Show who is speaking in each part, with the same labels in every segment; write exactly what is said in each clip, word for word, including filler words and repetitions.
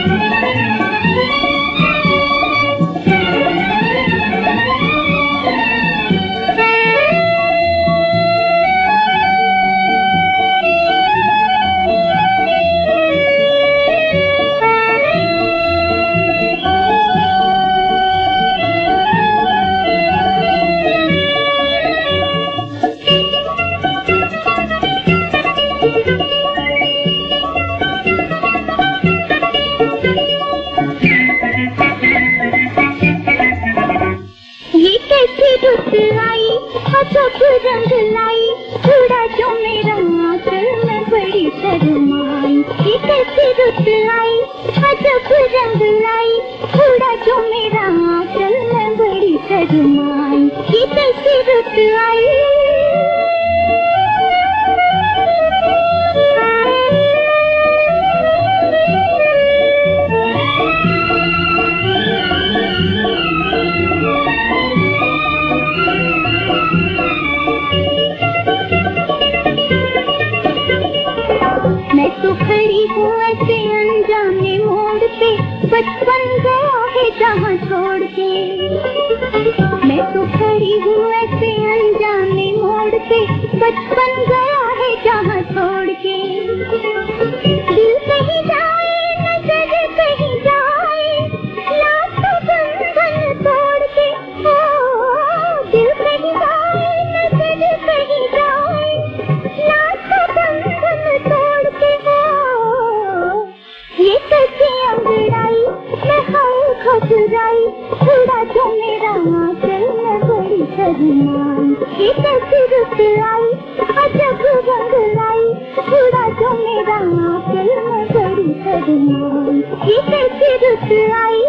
Speaker 1: रुत आई अजब रंग लाई, उड़ा जो मेरा आंचल में बड़ी शर्माई। ये कैसी रुत आई अजब रंग लाई, उड़ा जो मेरा आंचल में बड़ी शर्माई। ये कैसी रुत आई तो खड़ी हूँ ऐसे अनजाने मोड़ पे, बचपन गया है जहाँ छोड़ के। मैं तो खड़ी हूँ ऐसे अनजाने मोड़ पे, बचपन गया है जहाँ छोड़ के। दिल कहीं जाए नजर कहीं जाए, लाखों बंधन तोड़ के। ओ दिल कहीं जाए नजर कहीं जाए, लाखों बंधन तोड़ के। ये कैसी अंगड़ाई मैं हूँ घबराई, उड़ा जो मेरा आंचल में बड़ी शर्माई। ये कैसी रुत आई अजब रंग लाई, उड़ा जो मेरा आंचल में बड़ी शर्माई। ये कैसी रुत आई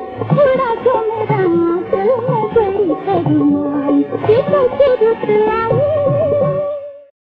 Speaker 1: रुत आई।